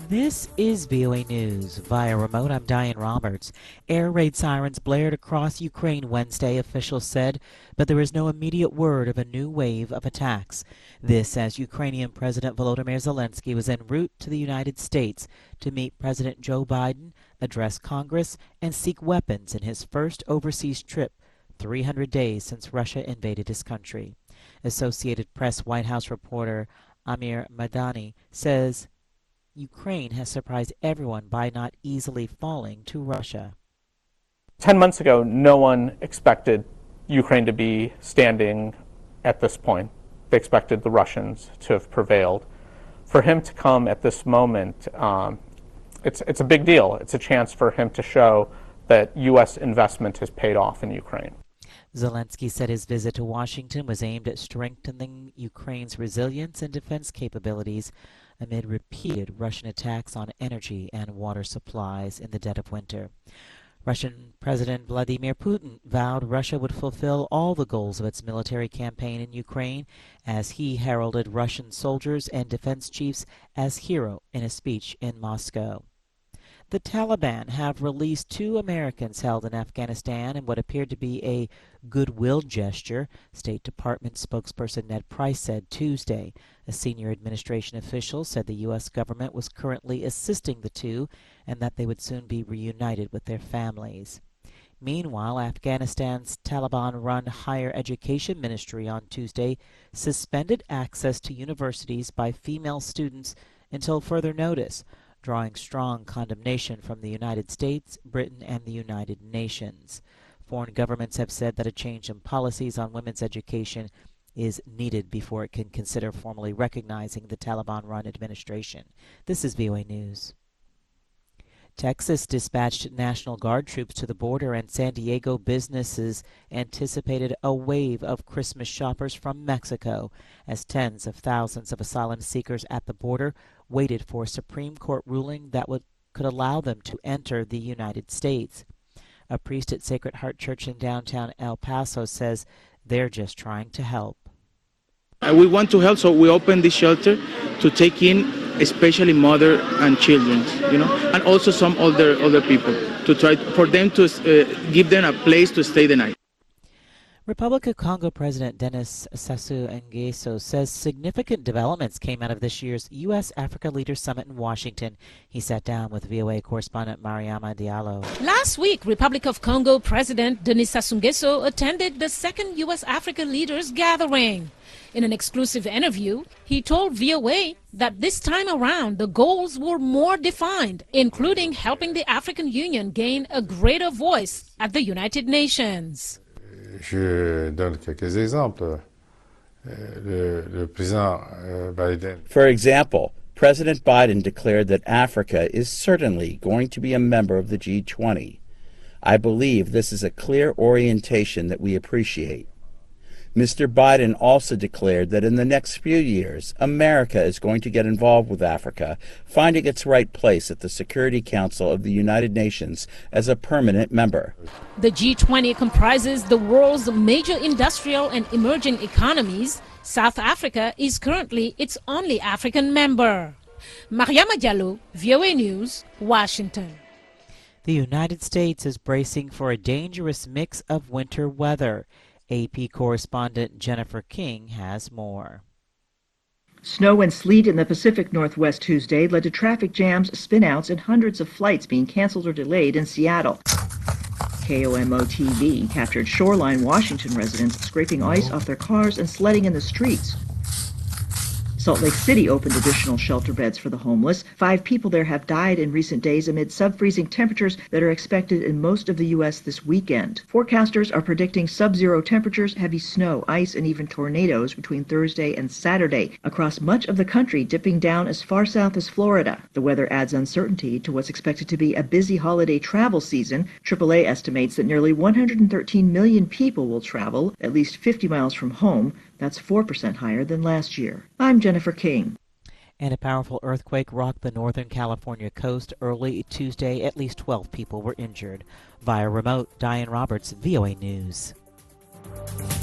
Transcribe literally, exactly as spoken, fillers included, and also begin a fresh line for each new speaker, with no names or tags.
This is V O A News. Via remote, I'm Diane Roberts. Air raid sirens blared across Ukraine Wednesday, officials said, but there is no immediate word of a new wave of attacks. This as Ukrainian President Volodymyr Zelensky was en route to the United States to meet President Joe Biden, address Congress, and seek weapons in his first overseas trip, three hundred days since Russia invaded his country. Associated Press White House reporter Amir Madani says Ukraine has surprised everyone by not easily falling to Russia.
Ten months ago, no one expected Ukraine to be standing at this point. They expected the Russians to have prevailed. For him to come at this moment, um, it's, it's a big deal. It's a chance for him to show that U S investment has paid off in Ukraine.
Zelensky said his visit to Washington was aimed at strengthening Ukraine's resilience and defense capabilities amid repeated Russian attacks on energy and water supplies in the dead of winter. Russian President Vladimir Putin vowed Russia would fulfill all the goals of its military campaign in Ukraine as he heralded Russian soldiers and defense chiefs as hero in a speech in Moscow. The Taliban have released two Americans held in Afghanistan in what appeared to be a goodwill gesture, State Department spokesperson Ned Price said Tuesday. A senior administration official said the U S government was currently assisting the two and that they would soon be reunited with their families. Meanwhile, Afghanistan's Taliban-run higher education ministry on Tuesday suspended access to universities by female students until further notice, drawing strong condemnation from the United States, Britain, and the United Nations. Foreign governments have said that a change in policies on women's education is needed before it can consider formally recognizing the Taliban-run administration. This is V O A News. Texas dispatched National Guard troops to the border, and San Diego businesses anticipated a wave of Christmas shoppers from Mexico as tens of thousands of asylum seekers at the border waited for a Supreme Court ruling that would, could allow them to enter the United States. A priest at Sacred Heart Church in downtown El Paso says they're just trying to help.
Uh, we want to help, so we opened this shelter to take in especially mother and children, you know, and also some older older people, to try for them to uh, give them a place to stay the night.
Republic of Congo President Denis Sassou Nguesso says significant developments came out of this year's U S Africa Leaders Summit in Washington. He sat down with V O A correspondent Mariama Diallo.
Last week, Republic of Congo President Denis Sassou Nguesso attended the second U S Africa Leaders Gathering. In an exclusive interview, he told V O A that this time around the goals were more defined, including helping the African Union gain a greater voice at the United Nations.
Je donne quelques exemples. Le, le président Biden.
For example, President Biden declared that Africa is certainly going to be a member of the G twenty. I believe this is a clear orientation that we appreciate. Mister Biden also declared that in the next few years, America is going to get involved with Africa, finding its right place at the Security Council of the United Nations as a permanent member.
The G twenty comprises the world's major industrial and emerging economies. South Africa is currently its only African member. Mariama Diallo, V O A News, Washington.
The United States is bracing for a dangerous mix of winter weather. A P correspondent Jennifer King has more.
Snow and sleet in the Pacific Northwest Tuesday led to traffic jams, spinouts, and hundreds of flights being canceled or delayed in Seattle. K O M O T V captured Shoreline, Washington residents scraping ice off their cars and sledding in the streets. Salt Lake City opened additional shelter beds for the homeless. Five people there have died in recent days amid sub-freezing temperatures that are expected in most of the U S this weekend. Forecasters are predicting sub-zero temperatures, heavy snow, ice, and even tornadoes between Thursday and Saturday across much of the country, dipping down as far south as Florida. The weather adds uncertainty to what's expected to be a busy holiday travel season. triple A estimates that nearly one hundred thirteen million people will travel at least fifty miles from home. That's four percent higher than last year. I'm Jennifer King.
And a powerful earthquake rocked the northern California coast early Tuesday. At least twelve people were injured. Via remote, Diane Roberts, V O A News.